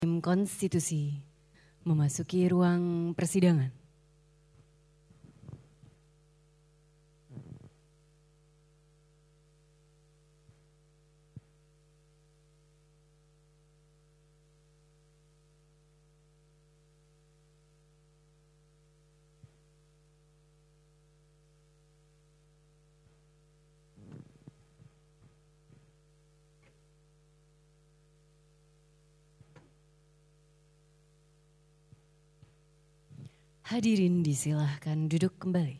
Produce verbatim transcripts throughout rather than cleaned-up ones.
Hakim Konstitusi memasuki ruang persidangan. Hadirin disilahkan duduk kembali.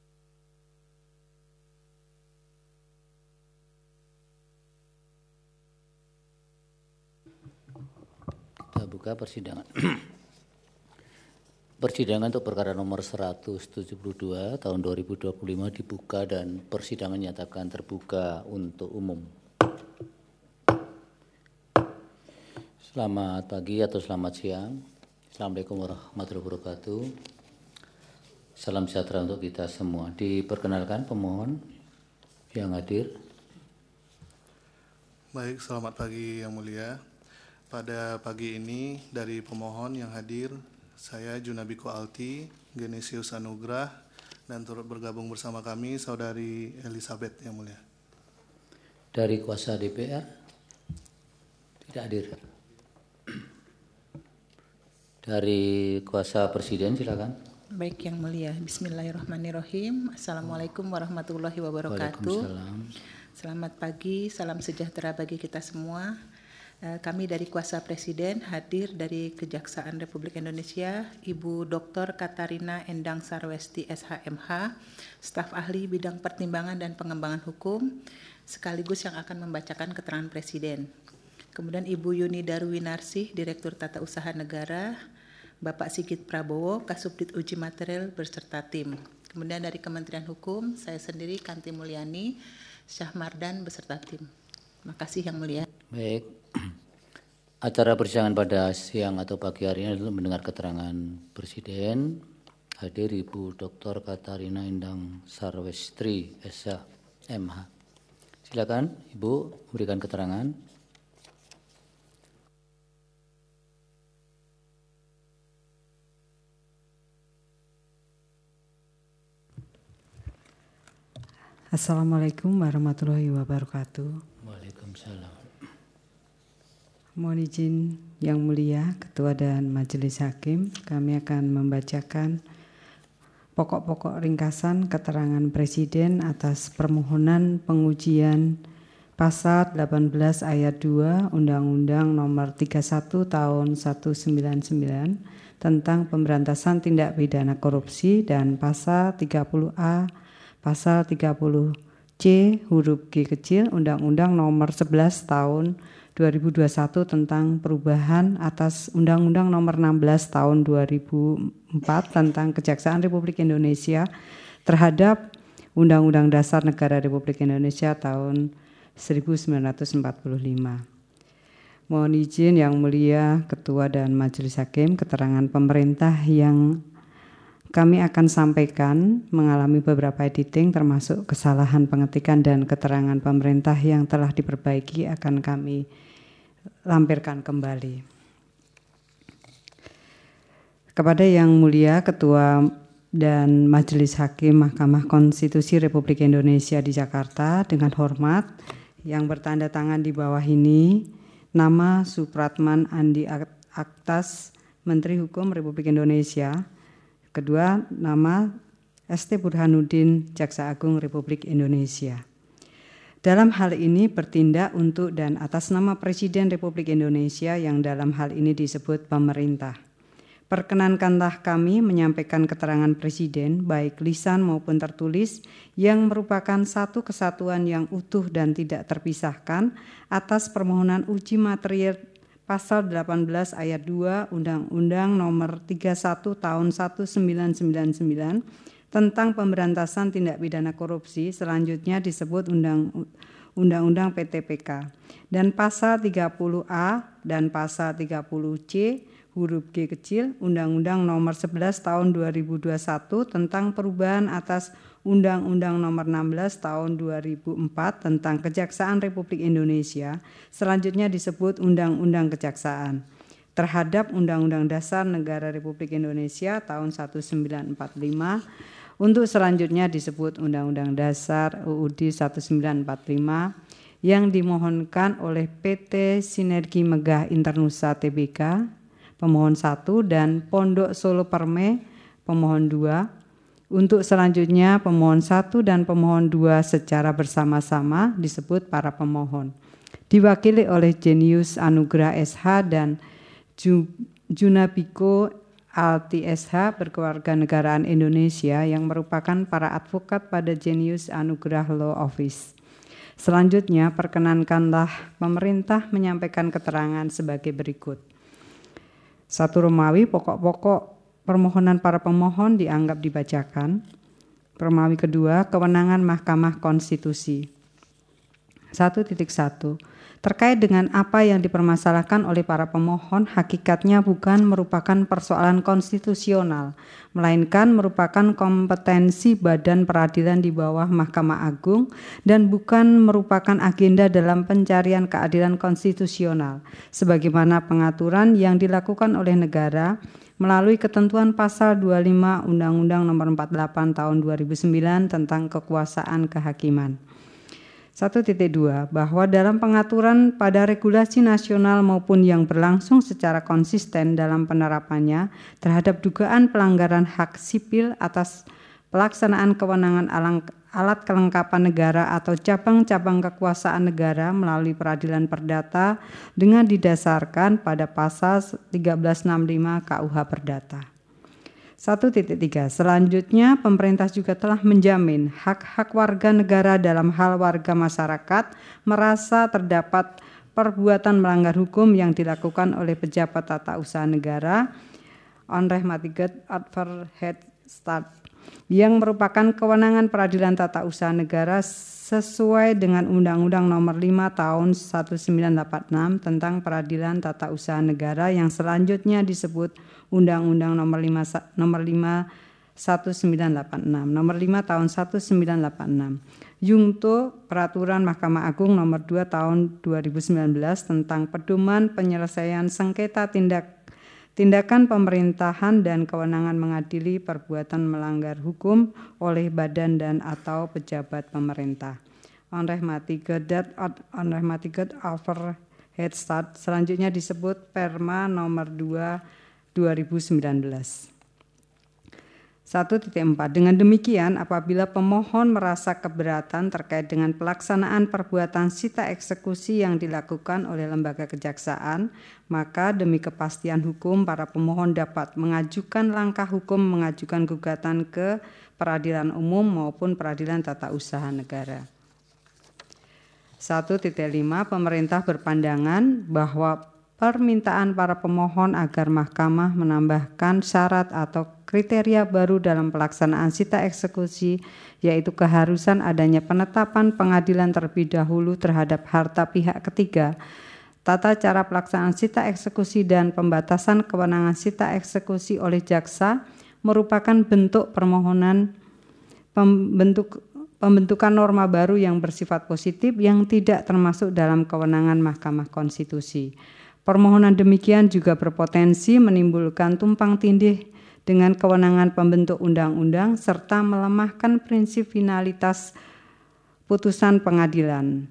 Kita buka persidangan. Persidangan untuk perkara nomor seratus tujuh puluh dua tahun dua ribu dua puluh lima dibuka dan persidangan nyatakan terbuka untuk umum. Selamat pagi atau selamat siang. Assalamualaikum warahmatullahi wabarakatuh. Salam sejahtera untuk kita semua. Diperkenalkan pemohon yang hadir. Baik, selamat pagi Yang Mulia. Pada pagi ini dari pemohon yang hadir, saya Junabiko Alti, Genesius Anugrah, dan turut bergabung bersama kami Saudari Elizabeth Yang Mulia. Dari kuasa D P R tidak hadir. Dari kuasa Presiden silakan. Baik Yang Mulia, Bismillahirrahmanirrahim. Assalamualaikum warahmatullahi wabarakatuh. Waalaikumsalam. Selamat pagi, salam sejahtera bagi kita semua. Kami dari kuasa Presiden hadir dari Kejaksaan Republik Indonesia, Ibu Doktor Katarina Endang Sarwesti S H M H, staf ahli bidang pertimbangan dan pengembangan hukum, sekaligus yang akan membacakan keterangan Presiden. Kemudian Ibu Yuni Darwinarsih, Direktur Tata Usaha Negara, Bapak Sigit Prabowo, Kasubdit Uji Material beserta tim. Kemudian dari Kementerian Hukum, saya sendiri Kanti Mulyani, Syahmardan beserta tim. Terima kasih Yang Mulia. Baik. Acara persidangan pada siang atau pagi hari ini adalah mendengar keterangan Presiden. Hadir Ibu Doktor Katarina Endang Sarwestri S H M H. Silakan Ibu memberikan keterangan. Assalamualaikum warahmatullahi wabarakatuh. Waalaikumsalam. Mohon izin Yang Mulia, Ketua dan Majelis Hakim, kami akan membacakan pokok-pokok ringkasan keterangan Presiden atas permohonan pengujian pasal delapan belas ayat dua Undang-Undang Nomor tiga puluh satu Tahun seribu sembilan ratus sembilan puluh sembilan tentang pemberantasan tindak pidana korupsi dan pasal tiga puluh A Pasal tiga puluh C huruf G kecil Undang-Undang Nomor sebelas Tahun dua ribu dua puluh satu tentang perubahan atas Undang-Undang Nomor enam belas Tahun dua ribu empat tentang Kejaksaan Republik Indonesia terhadap Undang-Undang Dasar Negara Republik Indonesia tahun seribu sembilan ratus empat puluh lima. Mohon izin Yang Mulia Ketua dan Majelis Hakim, keterangan pemerintah yang kami akan sampaikan mengalami beberapa editing termasuk kesalahan pengetikan dan keterangan pemerintah yang telah diperbaiki akan kami lampirkan kembali. Kepada Yang Mulia Ketua dan Majelis Hakim Mahkamah Konstitusi Republik Indonesia di Jakarta, dengan hormat yang bertanda tangan di bawah ini, nama Supratman Andi Aktas, Menteri Hukum Republik Indonesia. Kedua, nama S T Burhanuddin, Jaksa Agung Republik Indonesia. Dalam hal ini bertindak untuk dan atas nama Presiden Republik Indonesia yang dalam hal ini disebut pemerintah. Perkenankanlah kami menyampaikan keterangan Presiden, baik lisan maupun tertulis, yang merupakan satu kesatuan yang utuh dan tidak terpisahkan atas permohonan uji material Pasal delapan belas ayat dua Undang-Undang Nomor tiga puluh satu Tahun seribu sembilan ratus sembilan puluh sembilan tentang pemberantasan tindak pidana korupsi, selanjutnya disebut Undang Undang-Undang P T P K, dan Pasal tiga puluh A dan Pasal tiga puluh C huruf G kecil Undang-Undang Nomor sebelas Tahun dua ribu dua puluh satu tentang perubahan atas Undang-Undang Nomor enam belas Tahun dua ribu empat tentang Kejaksaan Republik Indonesia, selanjutnya disebut Undang-Undang Kejaksaan. terhadap Undang-Undang Dasar Negara Republik Indonesia tahun seribu sembilan ratus empat puluh lima, untuk selanjutnya disebut Undang-Undang Dasar U U D seribu sembilan ratus empat puluh lima, yang dimohonkan oleh P T Sinergi Megah Internusa Tbk, pemohon satu, dan Pondok Solo Perme, pemohon dua. Untuk selanjutnya pemohon satu dan pemohon dua secara bersama-sama disebut para pemohon. Diwakili oleh Jenius Anugrah S H dan Junabiko Alti S H berkewarganegaraan Indonesia yang merupakan para advokat pada Jenius Anugrah Law Office. Selanjutnya perkenankanlah pemerintah menyampaikan keterangan sebagai berikut. Satu Romawi, pokok-pokok permohonan para pemohon dianggap dibacakan. Romawi kedua, kewenangan Mahkamah Konstitusi. satu titik satu. Terkait dengan apa yang dipermasalahkan oleh para pemohon, hakikatnya bukan merupakan persoalan konstitusional, melainkan merupakan kompetensi badan peradilan di bawah Mahkamah Agung dan bukan merupakan agenda dalam pencarian keadilan konstitusional, sebagaimana pengaturan yang dilakukan oleh negara melalui ketentuan pasal dua puluh lima Undang-Undang Nomor empat puluh delapan Tahun dua ribu sembilan tentang kekuasaan kehakiman. satu titik dua. Bahwa dalam pengaturan pada regulasi nasional maupun yang berlangsung secara konsisten dalam penerapannya terhadap dugaan pelanggaran hak sipil atas pelaksanaan kewenangan alat kelengkapan negara atau cabang-cabang kekuasaan negara melalui peradilan perdata dengan didasarkan pada pasal seribu tiga ratus enam puluh lima K U H Perdata. satu titik tiga. Selanjutnya, pemerintah juga telah menjamin hak-hak warga negara dalam hal warga masyarakat merasa terdapat perbuatan melanggar hukum yang dilakukan oleh pejabat tata usaha negara unrechtmatig overhead start yang merupakan kewenangan peradilan tata usaha negara sesuai dengan Undang-Undang Nomor lima Tahun seribu sembilan ratus delapan puluh enam tentang peradilan tata usaha negara yang selanjutnya disebut Undang-Undang Nomor lima Nomor lima seribu sembilan ratus delapan puluh enam, Nomor lima Tahun seribu sembilan ratus delapan puluh enam. Jungto Peraturan Mahkamah Agung Nomor dua Tahun dua ribu sembilan belas tentang pedoman penyelesaian sengketa tindak tindakan pemerintahan dan kewenangan mengadili perbuatan melanggar hukum oleh badan dan atau pejabat pemerintah. Unrechtmatig overhead start selanjutnya disebut Perma Nomor dua dua ribu sembilan belas. satu titik empat. Dengan demikian, apabila pemohon merasa keberatan terkait dengan pelaksanaan perbuatan sita eksekusi yang dilakukan oleh lembaga kejaksaan, maka demi kepastian hukum para pemohon dapat mengajukan langkah hukum mengajukan gugatan ke peradilan umum maupun peradilan tata usaha negara. satu titik lima. Pemerintah berpandangan bahwa permintaan para pemohon agar mahkamah menambahkan syarat atau kriteria baru dalam pelaksanaan sita eksekusi, yaitu keharusan adanya penetapan pengadilan terlebih dahulu terhadap harta pihak ketiga, tata cara pelaksanaan sita eksekusi dan pembatasan kewenangan sita eksekusi oleh jaksa merupakan bentuk permohonan pembentuk pembentukan norma baru yang bersifat positif yang tidak termasuk dalam kewenangan Mahkamah Konstitusi. Permohonan demikian juga berpotensi menimbulkan tumpang tindih dengan kewenangan pembentuk undang-undang serta melemahkan prinsip finalitas putusan pengadilan.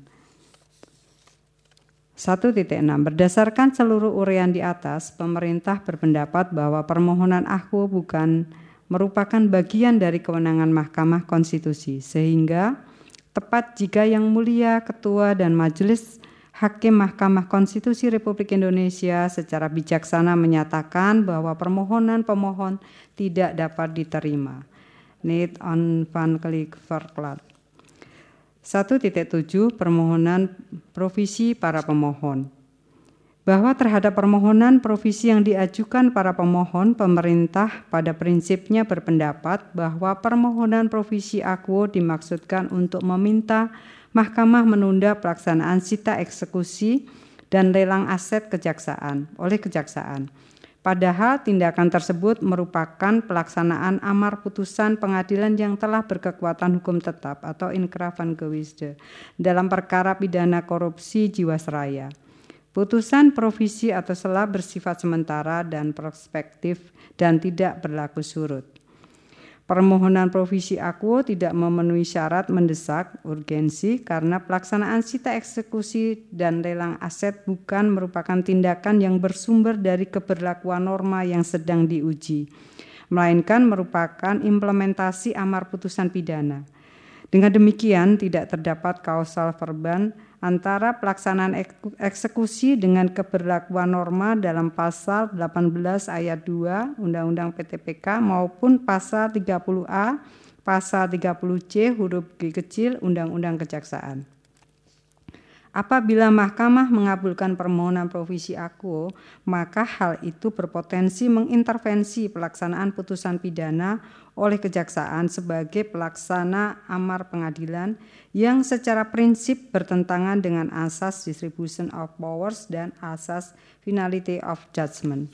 satu titik enam. Berdasarkan seluruh uraian di atas, pemerintah berpendapat bahwa permohonan akhwo bukan merupakan bagian dari kewenangan Mahkamah Konstitusi, sehingga tepat jika Yang Mulia Ketua dan Majelis Hakim Mahkamah Konstitusi Republik Indonesia secara bijaksana menyatakan bahwa permohonan pemohon tidak dapat diterima. Niet on van klik verklaard. satu titik tujuh. Permohonan provisi para pemohon. Bahwa terhadap permohonan provisi yang diajukan para pemohon, pemerintah pada prinsipnya berpendapat bahwa permohonan provisi akhwo dimaksudkan untuk meminta Mahkamah menunda pelaksanaan sita eksekusi dan lelang aset kejaksaan oleh kejaksaan. Padahal tindakan tersebut merupakan pelaksanaan amar putusan pengadilan yang telah berkekuatan hukum tetap atau inkrah van gewisde dalam perkara pidana korupsi Jiwasraya. Putusan provisi atau sela bersifat sementara dan prospektif dan tidak berlaku surut. Permohonan provisi akuo tidak memenuhi syarat mendesak urgensi karena pelaksanaan sita eksekusi dan lelang aset bukan merupakan tindakan yang bersumber dari keberlakuan norma yang sedang diuji, melainkan merupakan implementasi amar putusan pidana. Dengan demikian tidak terdapat kausal verban antara pelaksanaan eksekusi dengan keberlakuan norma dalam pasal delapan belas ayat dua Undang-Undang P T P K maupun pasal tiga puluh A, pasal tiga puluh C huruf G kecil Undang-Undang Kejaksaan. Apabila mahkamah mengabulkan permohonan provisi akuo, maka hal itu berpotensi mengintervensi pelaksanaan putusan pidana oleh kejaksaan sebagai pelaksana amar pengadilan yang secara prinsip bertentangan dengan asas distribution of powers dan asas finality of judgment.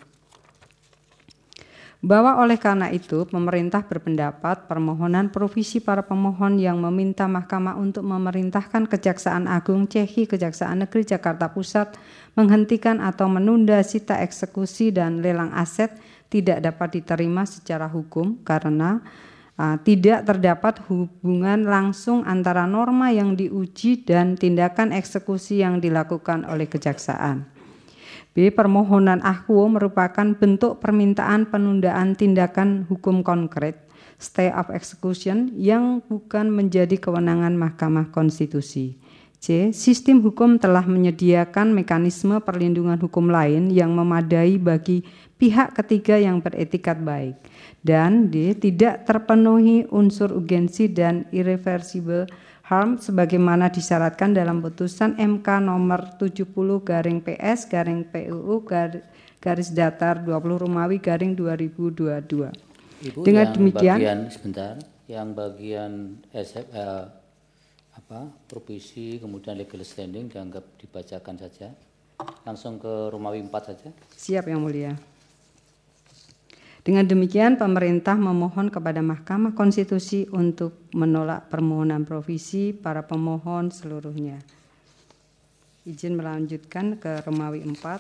Bahwa oleh karena itu pemerintah berpendapat permohonan provisi para pemohon yang meminta mahkamah untuk memerintahkan Kejaksaan Agung C H I Kejaksaan Negeri Jakarta Pusat menghentikan atau menunda sita eksekusi dan lelang aset tidak dapat diterima secara hukum karena uh, tidak terdapat hubungan langsung antara norma yang diuji dan tindakan eksekusi yang dilakukan oleh kejaksaan. B. Permohonan akuo merupakan bentuk permintaan penundaan tindakan hukum konkret, stay of execution, yang bukan menjadi kewenangan Mahkamah Konstitusi. C. Sistem hukum telah menyediakan mekanisme perlindungan hukum lain yang memadai bagi pihak ketiga yang beretikat baik. Dan D. Tidak terpenuhi unsur urgensi dan irreversible harm sebagaimana disyaratkan dalam putusan M K nomor tujuh puluh garing P S garing P U U garis datar dua puluh Romawi garing dua ribu dua puluh dua. Ibu, dengan yang demikian bagian sebentar, yang bagian S F, eh, apa provisi kemudian legal standing dianggap dibacakan saja. Langsung ke Romawi empat saja. Siap Yang Mulia. Dengan demikian pemerintah memohon kepada Mahkamah Konstitusi untuk menolak permohonan provisi para pemohon seluruhnya. Izin melanjutkan ke Romawi empat.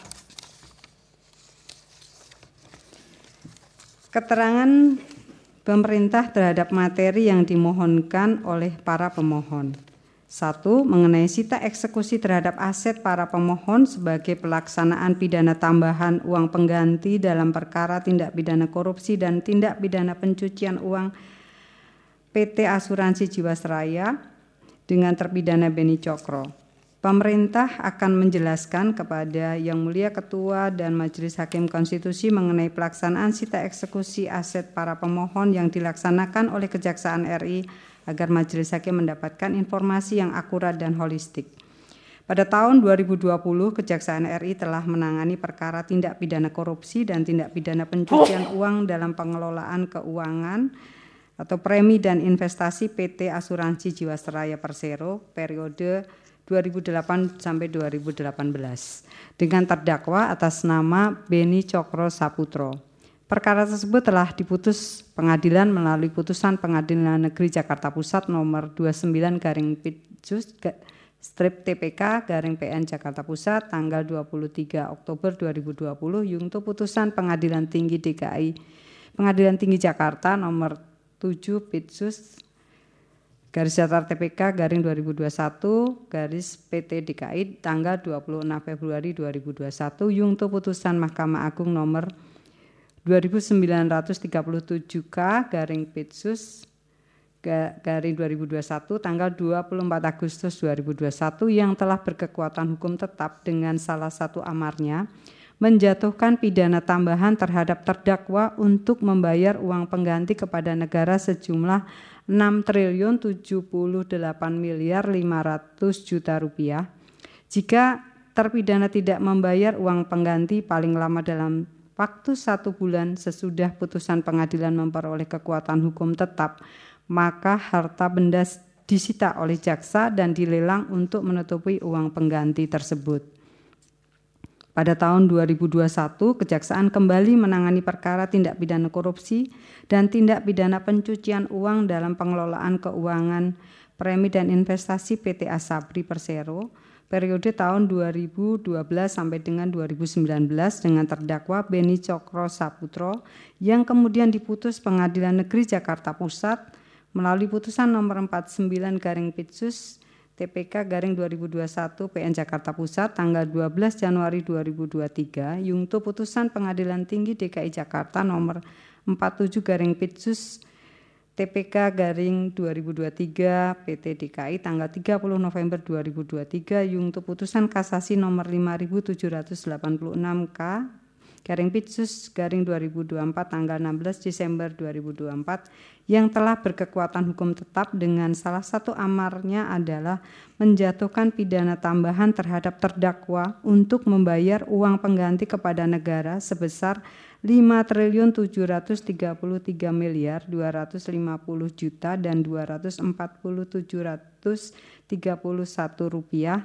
Keterangan pemerintah terhadap materi yang dimohonkan oleh para pemohon. Satu, mengenai sita eksekusi terhadap aset para pemohon sebagai pelaksanaan pidana tambahan uang pengganti dalam perkara tindak pidana korupsi dan tindak pidana pencucian uang P T Asuransi Jiwasraya dengan terpidana Beni Cokro. Pemerintah akan menjelaskan kepada Yang Mulia Ketua dan Majelis Hakim Konstitusi mengenai pelaksanaan sita eksekusi aset para pemohon yang dilaksanakan oleh Kejaksaan R I agar Majelis Hakim mendapatkan informasi yang akurat dan holistik. Pada tahun dua ribu dua puluh, Kejaksaan R I telah menangani perkara tindak pidana korupsi dan tindak pidana pencucian uang dalam pengelolaan keuangan atau premi dan investasi P T Asuransi Jiwasraya Persero periode dua ribu delapan sampai dua ribu delapan belas dengan terdakwa atas nama Beni Cokro Saputro. Perkara tersebut telah diputus pengadilan melalui putusan Pengadilan Negeri Jakarta Pusat nomor dua puluh sembilan garing Pitjus strip T P K garing P N Jakarta Pusat tanggal dua puluh tiga Oktober dua ribu dua puluh yaitu putusan Pengadilan Tinggi D K I Pengadilan Tinggi Jakarta nomor tujuh Pitjus garis datar T P K garing dua ribu dua puluh satu garis P T D K I tanggal dua puluh enam Februari dua ribu dua puluh satu yaitu putusan Mahkamah Agung nomor dua ribu sembilan ratus tiga puluh tujuh K garing Pitsus garing dua ribu dua puluh satu tanggal dua puluh empat Agustus dua ribu dua puluh satu yang telah berkekuatan hukum tetap dengan salah satu amarnya menjatuhkan pidana tambahan terhadap terdakwa untuk membayar uang pengganti kepada negara sejumlah enam triliun tujuh puluh delapan miliar lima ratus juta rupiah jika terpidana tidak membayar uang pengganti paling lama dalam waktu satu bulan sesudah putusan pengadilan memperoleh kekuatan hukum tetap, maka harta benda disita oleh jaksa dan dilelang untuk menutupi uang pengganti tersebut. Pada tahun dua ribu dua puluh satu, Kejaksaan kembali menangani perkara tindak pidana korupsi dan tindak pidana pencucian uang dalam pengelolaan keuangan premi dan investasi P T Asabri Persero periode tahun dua ribu dua belas sampai dengan dua ribu sembilan belas dengan terdakwa Beni Cokro Saputro yang kemudian diputus Pengadilan Negeri Jakarta Pusat melalui putusan nomor empat puluh sembilan garing Pitsus T P K garing dua ribu dua puluh satu P N Jakarta Pusat tanggal dua belas Januari dua ribu dua puluh tiga yungto putusan Pengadilan Tinggi D K I Jakarta nomor empat puluh tujuh garing Pitsus T P K garing dua ribu dua puluh tiga P T D K I tanggal tiga puluh November dua ribu dua puluh tiga yungto putusan kasasi nomor lima ribu tujuh ratus delapan puluh enam K garing Pitsus garing dua ribu dua puluh empat tanggal enam belas Desember dua ribu dua puluh empat yang telah berkekuatan hukum tetap dengan salah satu amarnya adalah menjatuhkan pidana tambahan terhadap terdakwa untuk membayar uang pengganti kepada negara sebesar lima triliun tujuh ratus tiga puluh tiga miliar dua ratus lima puluh juta dan dua ratus empat puluh tujuh ratus tiga puluh satu rupiah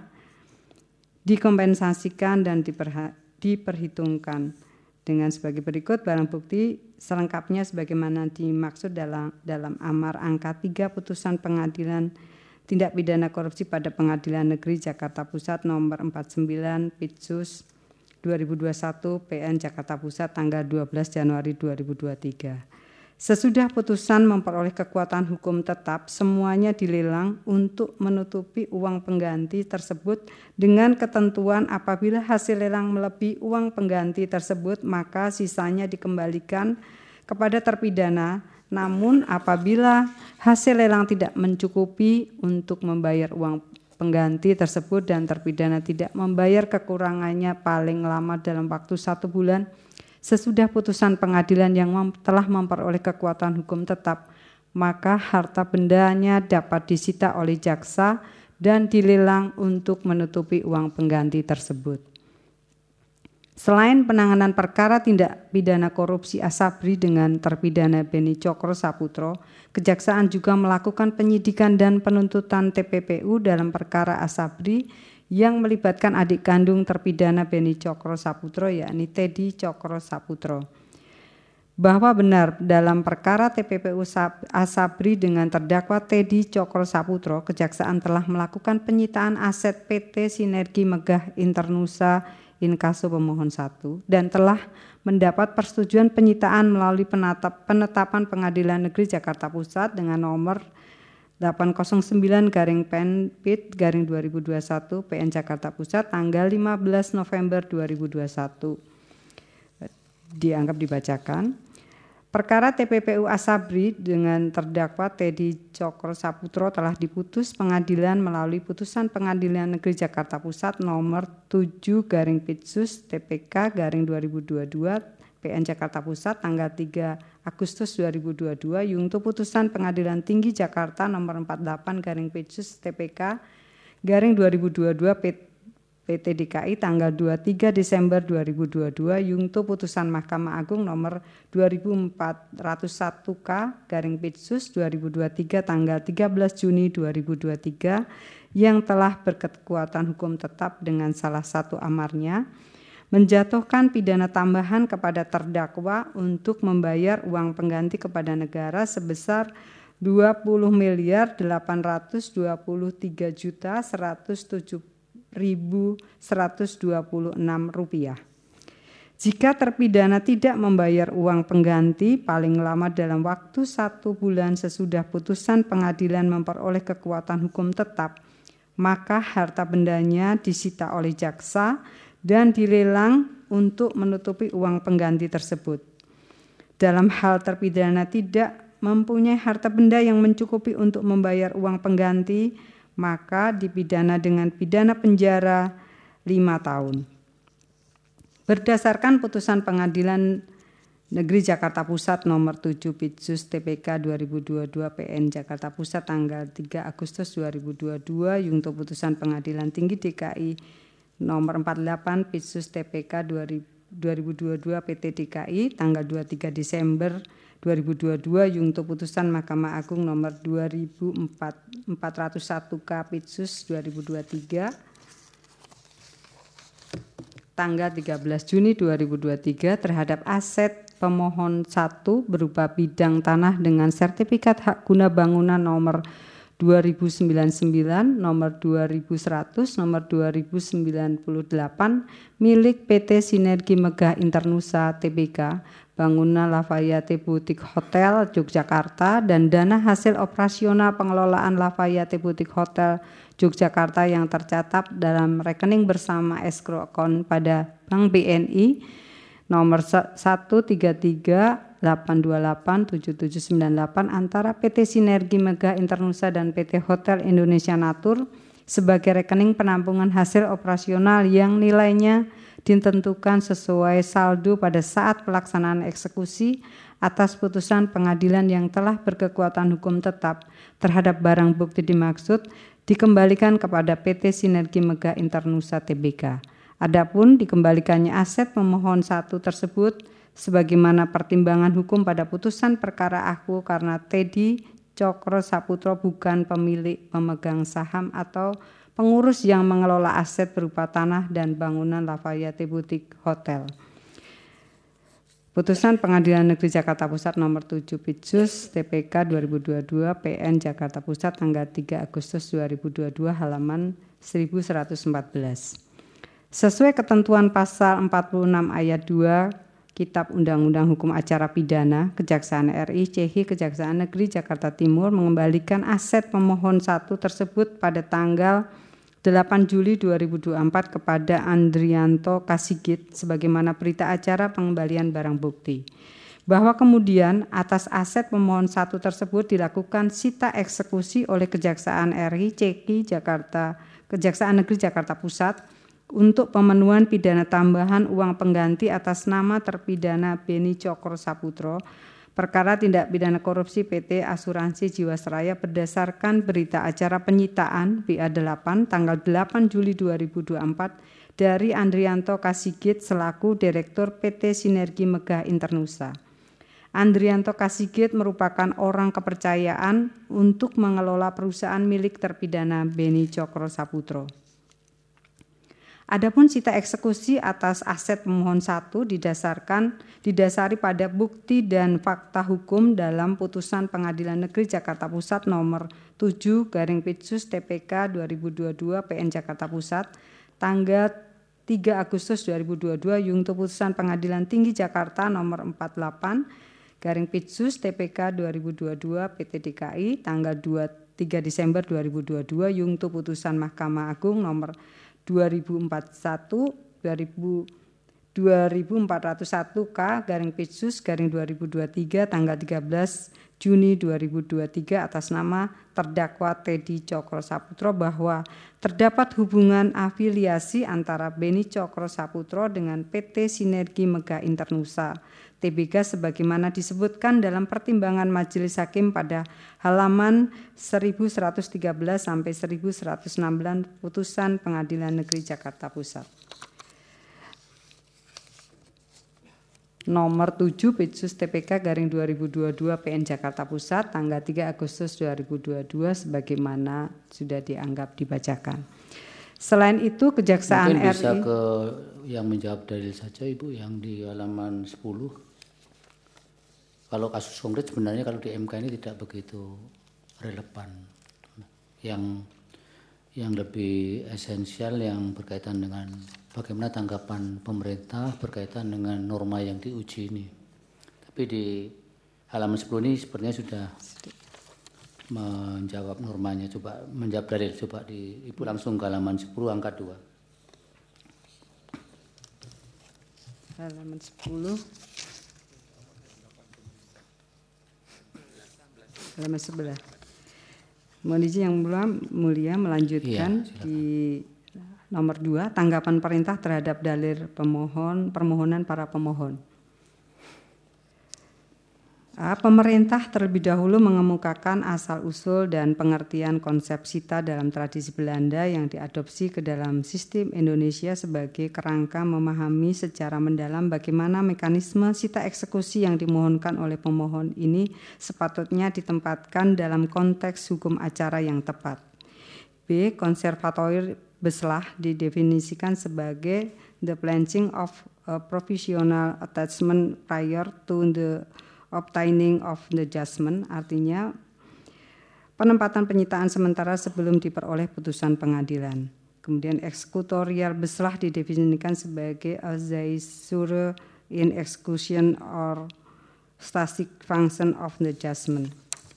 dikompensasikan dan diperha- diperhitungkan dengan sebagai berikut barang bukti selengkapnya sebagaimana dimaksud dalam dalam amar angka tiga putusan Pengadilan Tindak Pidana Korupsi pada Pengadilan Negeri Jakarta Pusat nomor empat puluh sembilan Pitsus dua ribu dua puluh satu P N Jakarta Pusat tanggal dua belas Januari dua ribu dua puluh tiga. Sesudah putusan memperoleh kekuatan hukum tetap, semuanya dilelang untuk menutupi uang pengganti tersebut dengan ketentuan apabila hasil lelang melebihi uang pengganti tersebut, maka sisanya dikembalikan kepada terpidana. Namun apabila hasil lelang tidak mencukupi untuk membayar uang pengganti tersebut dan terpidana tidak membayar kekurangannya paling lama dalam waktu satu bulan, sesudah putusan pengadilan yang mem- telah memperoleh kekuatan hukum tetap, maka harta bendanya dapat disita oleh jaksa dan dilelang untuk menutupi uang pengganti tersebut. Selain penanganan perkara tindak pidana korupsi Asabri dengan terpidana Beni Cokro Saputro, Kejaksaan juga melakukan penyidikan dan penuntutan T P P U dalam perkara Asabri yang melibatkan adik kandung terpidana Beni Cokro Saputro yakni Teddy Cokro Saputro. Bahwa benar dalam perkara T P P U Asabri dengan terdakwa Teddy Cokro Saputro, Kejaksaan telah melakukan penyitaan aset P T Sinergi Megah Internusa Inkaso pemohon satu dan telah mendapat persetujuan penyitaan melalui penatap, penetapan Pengadilan Negeri Jakarta Pusat dengan nomor delapan nol sembilan garing Penpit garing dua ribu dua puluh satu P N Jakarta Pusat tanggal lima belas November dua ribu dua puluh satu. Dianggap dibacakan. Perkara T P P U Asabri dengan terdakwa Teddy Cokro Saputro telah diputus pengadilan melalui putusan Pengadilan Negeri Jakarta Pusat nomor tujuh garing Pitsus T P K garing dua ribu dua puluh dua P N Jakarta Pusat tanggal tiga Agustus dua ribu dua puluh dua yungto putusan Pengadilan Tinggi Jakarta nomor empat puluh delapan garing Pitsus T P K garing dua ribu dua puluh dua P T D K I tanggal dua puluh tiga Desember dua ribu dua puluh dua yungto putusan Mahkamah Agung nomor dua ribu empat ratus satu K garing Pitsus dua ribu dua puluh tiga tanggal tiga belas Juni dua ribu dua puluh tiga yang telah berkekuatan hukum tetap dengan salah satu amarnya menjatuhkan pidana tambahan kepada terdakwa untuk membayar uang pengganti kepada negara sebesar dua puluh miliar delapan ratus dua puluh tiga juta seratus tujuh ribu seratus dua puluh enam rupiah. Jika terpidana tidak membayar uang pengganti paling lama dalam waktu satu bulan sesudah putusan pengadilan memperoleh kekuatan hukum tetap, maka harta bendanya disita oleh jaksa dan dilelang untuk menutupi uang pengganti tersebut. Dalam hal terpidana tidak mempunyai harta benda yang mencukupi untuk membayar uang pengganti, maka dipidana dengan pidana penjara lima tahun. Berdasarkan putusan Pengadilan Negeri Jakarta Pusat nomor tujuh Pitsus T P K dua ribu dua puluh dua P N Jakarta Pusat tanggal tiga Agustus dua ribu dua puluh dua yungto putusan Pengadilan Tinggi D K I nomor empat puluh delapan Pitsus T P K dua ribu dua puluh dua P T D K I tanggal dua puluh tiga Desember dua ribu dua puluh dua yungto putusan Mahkamah Agung nomor dua ribu empat ratus satu K Pitsus dua ribu dua puluh tiga tanggal tiga belas Juni dua ribu dua puluh tiga terhadap aset pemohon satu berupa bidang tanah dengan sertifikat hak guna bangunan nomor dua ribu sembilan puluh sembilan, nomor dua ribu seratus, nomor dua ribu sembilan puluh delapan milik P T Sinergi Megah Internusa T B K, bangunan Lafayette Boutique Hotel Yogyakarta, dan dana hasil operasional pengelolaan Lafayette Boutique Hotel Yogyakarta yang tercatat dalam rekening bersama escrow account pada Bank B N I nomor satu tiga tiga delapan dua delapan tujuh tujuh sembilan delapan antara P T Sinergi Megah Internusa dan P T Hotel Indonesia Natur sebagai rekening penampungan hasil operasional yang nilainya ditentukan sesuai saldo pada saat pelaksanaan eksekusi atas putusan pengadilan yang telah berkekuatan hukum tetap terhadap barang bukti dimaksud dikembalikan kepada P T Sinergi Megah Internusa T B K. Adapun dikembalikannya aset pemohon satu tersebut sebagaimana pertimbangan hukum pada putusan perkara aku karena Teddy Cokro Saputro bukan pemilik pemegang saham atau pengurus yang mengelola aset berupa tanah dan bangunan Lafayette Boutique Hotel. Putusan Pengadilan Negeri Jakarta Pusat nomor tujuh Pitsus T P K dua ribu dua puluh dua P N Jakarta Pusat tanggal tiga Agustus dua ribu dua puluh dua halaman seribu seratus empat belas. Sesuai ketentuan pasal empat puluh enam ayat dua Kitab Undang-Undang Hukum Acara Pidana, Kejaksaan R I C H I Kejaksaan Negeri Jakarta Timur mengembalikan aset pemohon satu tersebut pada tanggal delapan Juli dua ribu dua puluh empat kepada Andrianto Kasigit sebagaimana berita acara pengembalian barang bukti. Bahwa kemudian atas aset pemohon satu tersebut dilakukan sita eksekusi oleh Kejaksaan R I C H I Jakarta Kejaksaan Negeri Jakarta Pusat untuk pemenuhan pidana tambahan uang pengganti atas nama terpidana Beni Cokro Saputro, perkara tindak pidana korupsi P T Asuransi Jiwasraya berdasarkan berita acara penyitaan B A delapan tanggal delapan Juli dua ribu dua puluh empat dari Andrianto Kasigit selaku Direktur P T Sinergi Megah Internusa. Andrianto Kasigit merupakan orang kepercayaan untuk mengelola perusahaan milik terpidana Beni Cokro Saputro. Adapun sita eksekusi atas aset pemohon satu didasarkan didasari pada bukti dan fakta hukum dalam putusan Pengadilan Negeri Jakarta Pusat nomor tujuh garing Pitsus T P K dua ribu dua puluh dua P N Jakarta Pusat tanggal tiga Agustus dua ribu dua puluh dua yungto putusan Pengadilan Tinggi Jakarta nomor empat puluh delapan garing Pitsus T P K dua ribu dua puluh dua P T D K I tanggal dua puluh tiga Desember dua ribu dua puluh dua yungto putusan Mahkamah Agung nomor dua ribu empat puluh satu dua ribu empat ratus satu K garing Pitsus garing dua ribu dua puluh tiga tanggal tiga belas Juni dua ribu dua puluh tiga atas nama terdakwa Teddy Cokro Saputro bahwa terdapat hubungan afiliasi antara Beni Cokro Saputro dengan P T Sinergi Megah Internusa T B K sebagaimana disebutkan dalam pertimbangan Majelis Hakim pada halaman seribu seratus tiga belas sampai seribu seratus enam belas putusan Pengadilan Negeri Jakarta Pusat. Nomor tujuh Pitsus T P K garing dua ribu dua puluh dua P N Jakarta Pusat tanggal tiga Agustus dua ribu dua puluh dua sebagaimana sudah dianggap dibacakan. Selain itu Kejaksaan Mungkin R I bisa ke yang menjawab dalil saja Ibu yang di halaman sepuluh. Kalau kasus konkret sebenarnya kalau di M K ini tidak begitu relevan. Yang yang lebih esensial yang berkaitan dengan bagaimana tanggapan pemerintah berkaitan dengan norma yang diuji ini. Tapi di halaman sepuluh ini sepertinya sudah menjawab normanya. Coba menjawab dalil, coba di Ibu langsung ke halaman sepuluh angka dua. Halaman sepuluh. Halaman sebelah. Mohon izin yang mulia melanjutkan iya, di nomor dua, tanggapan perintah terhadap dalil pemohon, permohonan para pemohon. A. Pemerintah terlebih dahulu mengemukakan asal-usul dan pengertian konsep sita dalam tradisi Belanda yang diadopsi ke dalam sistem Indonesia sebagai kerangka memahami secara mendalam bagaimana mekanisme sita eksekusi yang dimohonkan oleh pemohon ini sepatutnya ditempatkan dalam konteks hukum acara yang tepat. B. Konservatoire Beslah didefinisikan sebagai the pledging of a provisional attachment prior to the obtaining of the judgment, artinya penempatan penyitaan sementara sebelum diperoleh putusan pengadilan. Kemudian eksekutorial beslah didefinisikan sebagai a seizure in execution or static function of the judgment,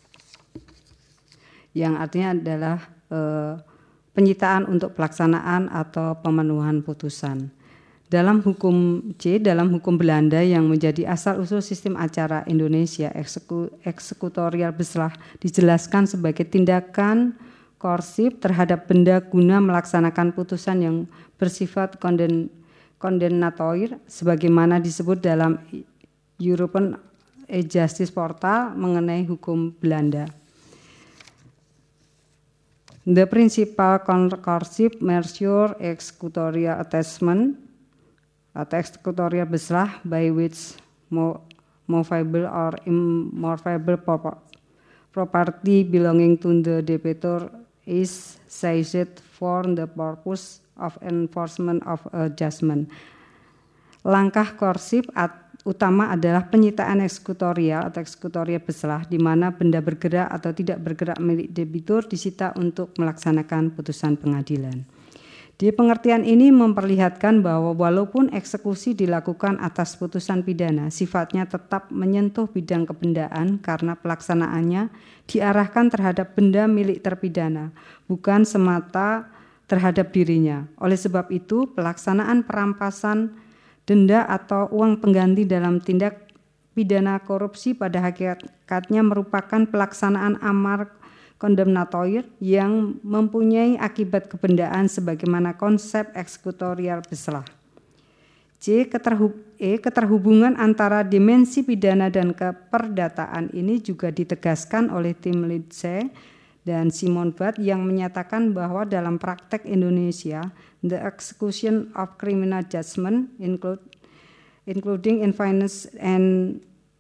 yang artinya adalah eh, penyitaan untuk pelaksanaan atau pemenuhan putusan. Dalam hukum C, dalam hukum Belanda yang menjadi asal-usul sistem acara Indonesia, ekseku, eksekutorial beslah dijelaskan sebagai tindakan koersif terhadap benda guna melaksanakan putusan yang bersifat konden, kondenatoir, sebagaimana disebut dalam European E-Justice Portal mengenai hukum Belanda. The principal coercive measure executorial attachment atau eksekutorial beslah by which movable or immovable property belonging to the debitor is seized for the purpose of enforcement of a judgment. Langkah koersif utama adalah penyitaan eksekutorial atau eksekutorial beslah di mana benda bergerak atau tidak bergerak milik debitur disita untuk melaksanakan putusan pengadilan. Di pengertian ini memperlihatkan bahwa walaupun eksekusi dilakukan atas putusan pidana, sifatnya tetap menyentuh bidang kebendaan karena pelaksanaannya diarahkan terhadap benda milik terpidana, bukan semata terhadap dirinya. Oleh sebab itu, pelaksanaan perampasan denda atau uang pengganti dalam tindak pidana korupsi pada hakikatnya merupakan pelaksanaan amar kondemnatoir yang mempunyai akibat kebendaan sebagaimana konsep eksekutorial beslah. C. Keterhub, E. Keterhubungan antara dimensi pidana dan keperdataan ini juga ditegaskan oleh Tim Lindsay dan Simon Budd yang menyatakan bahwa dalam praktek Indonesia, the execution of criminal judgment include, including in finance and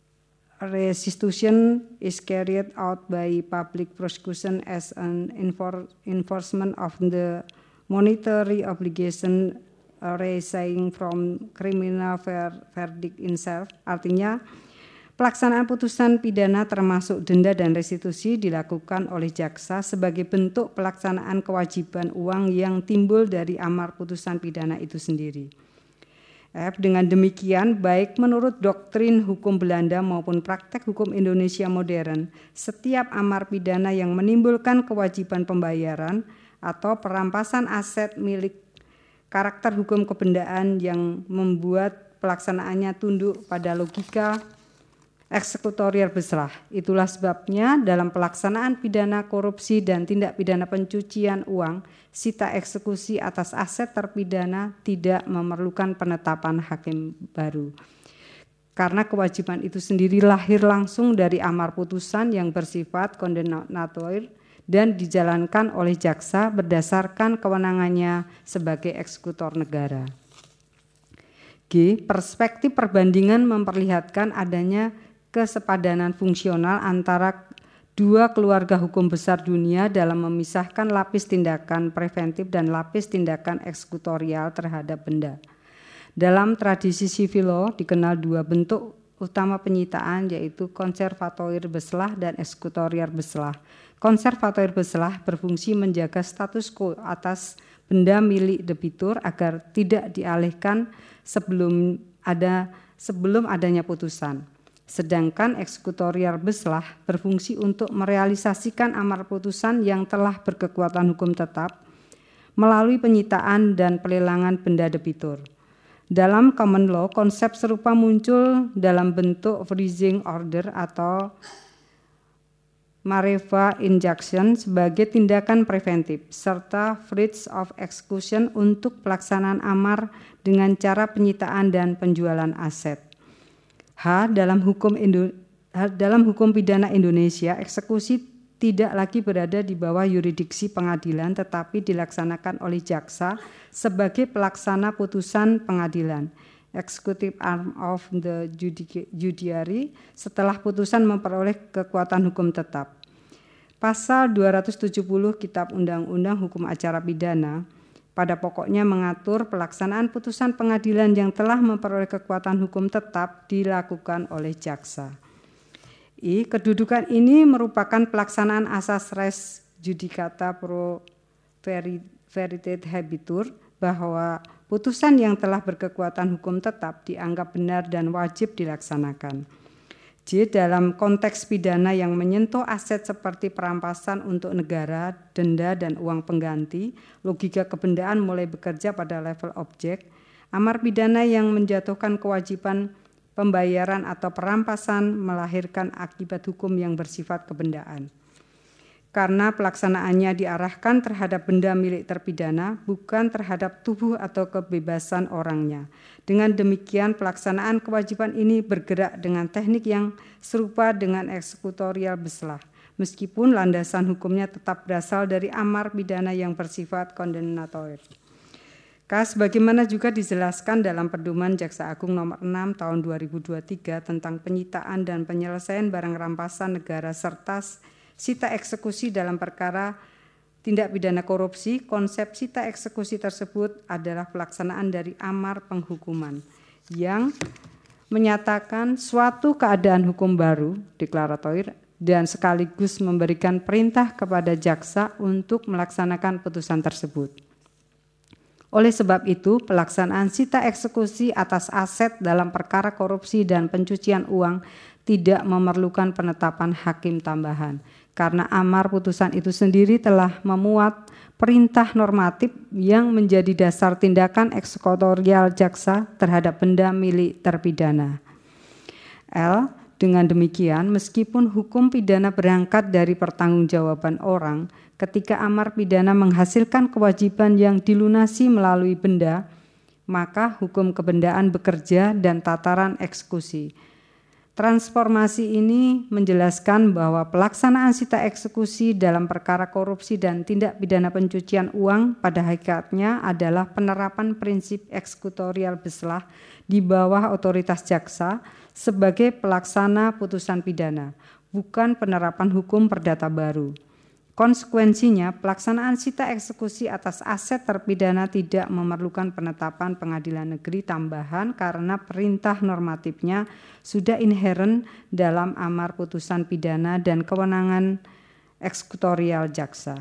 restitution is carried out by public prosecution as an enfor- enforcement of the monetary obligation arising from criminal ver- verdict itself. Artinya, pelaksanaan putusan pidana termasuk denda dan restitusi dilakukan oleh jaksa sebagai bentuk pelaksanaan kewajiban uang yang timbul dari amar putusan pidana itu sendiri. F. Dengan demikian, baik menurut doktrin hukum Belanda maupun praktek hukum Indonesia modern, setiap amar pidana yang menimbulkan kewajiban pembayaran atau perampasan aset milik karakter hukum kebendaan yang membuat pelaksanaannya tunduk pada logika eksekutorial beslah. Itulah sebabnya dalam pelaksanaan pidana korupsi dan tindak pidana pencucian uang, sita eksekusi atas aset terpidana tidak memerlukan penetapan hakim baru. Karena kewajiban itu sendiri lahir langsung dari amar putusan yang bersifat kondenatoir dan dijalankan oleh jaksa berdasarkan kewenangannya sebagai eksekutor negara. G. Perspektif perbandingan memperlihatkan adanya kesepadanan fungsional antara dua keluarga hukum besar dunia dalam memisahkan lapis tindakan preventif dan lapis tindakan eksekutorial terhadap benda. Dalam tradisi civil law dikenal dua bentuk utama penyitaan, yaitu konservatoir beslah dan eksekutorial beslah. Konservatoir beslah berfungsi menjaga status quo atas benda milik debitur agar tidak dialihkan sebelum ada sebelum adanya putusan. Sedangkan eksekutorial beslah berfungsi untuk merealisasikan amar putusan yang telah berkekuatan hukum tetap melalui penyitaan dan pelelangan benda debitur. Dalam common law, konsep serupa muncul dalam bentuk freezing order atau mareva injunction sebagai tindakan preventif, serta freeze of execution untuk pelaksanaan amar dengan cara penyitaan dan penjualan aset. H. Dalam hukum Indo, dalam hukum pidana Indonesia, eksekusi tidak lagi berada di bawah yurisdiksi pengadilan tetapi dilaksanakan oleh jaksa sebagai pelaksana putusan pengadilan, executive arm of the judiciary, setelah putusan memperoleh kekuatan hukum tetap. Pasal dua ratus tujuh puluh Kitab Undang-Undang Hukum Acara Pidana pada pokoknya mengatur pelaksanaan putusan pengadilan yang telah memperoleh kekuatan hukum tetap dilakukan oleh jaksa. I. Kedudukan ini merupakan pelaksanaan asas res judicata pro veritate habetur, bahwa putusan yang telah berkekuatan hukum tetap dianggap benar dan wajib dilaksanakan. J. Dalam konteks pidana yang menyentuh aset seperti perampasan untuk negara, denda, dan uang pengganti, logika kebendaan mulai bekerja pada level objek. Amar pidana yang menjatuhkan kewajiban pembayaran atau perampasan melahirkan akibat hukum yang bersifat kebendaan. Karena pelaksanaannya diarahkan terhadap benda milik terpidana, bukan terhadap tubuh atau kebebasan orangnya. Dengan demikian, pelaksanaan kewajiban ini bergerak dengan teknik yang serupa dengan eksekutorial beslah, meskipun landasan hukumnya tetap berasal dari amar pidana yang bersifat kondemnatoir. K. Sebagaimana juga dijelaskan dalam Pedoman Jaksa Agung nomor enam tahun dua ribu dua puluh tiga tentang penyitaan dan penyelesaian barang rampasan negara serta sita eksekusi dalam perkara tindak pidana korupsi, konsep sita eksekusi tersebut adalah pelaksanaan dari amar penghukuman yang menyatakan suatu keadaan hukum baru, deklaratoir, dan sekaligus memberikan perintah kepada jaksa untuk melaksanakan putusan tersebut. Oleh sebab itu, pelaksanaan sita eksekusi atas aset dalam perkara korupsi dan pencucian uang tidak memerlukan penetapan hakim tambahan, karena amar putusan itu sendiri telah memuat perintah normatif yang menjadi dasar tindakan eksekutorial jaksa terhadap benda milik terpidana. L. Dengan demikian, meskipun hukum pidana berangkat dari pertanggungjawaban orang, ketika amar pidana menghasilkan kewajiban yang dilunasi melalui benda, maka hukum kebendaan bekerja dan tataran eksekusi. Transformasi ini menjelaskan bahwa pelaksanaan sita eksekusi dalam perkara korupsi dan tindak pidana pencucian uang pada hakikatnya adalah penerapan prinsip eksekutorial beslah di bawah otoritas jaksa sebagai pelaksana putusan pidana, bukan penerapan hukum perdata baru. Konsekuensinya, pelaksanaan sita eksekusi atas aset terpidana tidak memerlukan penetapan pengadilan negeri tambahan karena perintah normatifnya sudah inheren dalam amar putusan pidana dan kewenangan eksekutorial jaksa.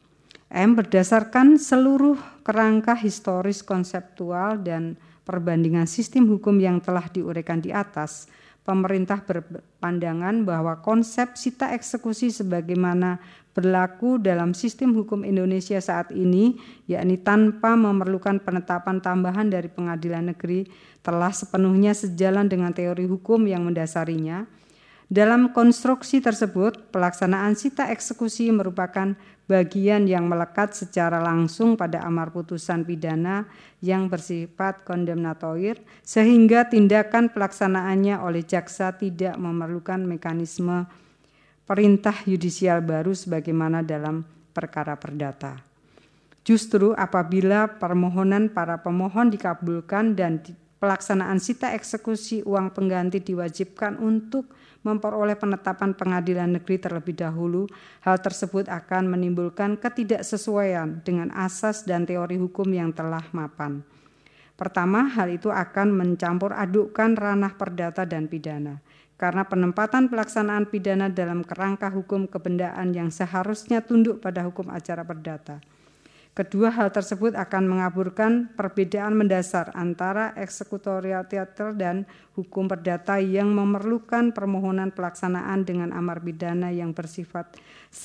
M. Berdasarkan seluruh kerangka historis konseptual dan perbandingan sistem hukum yang telah diuraikan di atas, pemerintah berpandangan bahwa konsep sita eksekusi sebagaimana berlaku dalam sistem hukum Indonesia saat ini, yakni tanpa memerlukan penetapan tambahan dari pengadilan negeri, telah sepenuhnya sejalan dengan teori hukum yang mendasarinya. Dalam konstruksi tersebut, pelaksanaan sita eksekusi merupakan bagian yang melekat secara langsung pada amar putusan pidana yang bersifat kondemnatoir, sehingga tindakan pelaksanaannya oleh jaksa tidak memerlukan mekanisme perintah yudisial baru sebagaimana dalam perkara perdata. Justru apabila permohonan para pemohon dikabulkan dan pelaksanaan sita eksekusi uang pengganti diwajibkan untuk memperoleh penetapan pengadilan negeri terlebih dahulu, hal tersebut akan menimbulkan ketidaksesuaian dengan asas dan teori hukum yang telah mapan. Pertama, hal itu akan mencampur adukkan ranah perdata dan pidana, karena penempatan pelaksanaan pidana dalam kerangka hukum kebendaan yang seharusnya tunduk pada hukum acara perdata. Kedua, hal tersebut akan mengaburkan perbedaan mendasar antara eksekutorial teater dan hukum perdata yang memerlukan permohonan pelaksanaan dengan amar pidana yang bersifat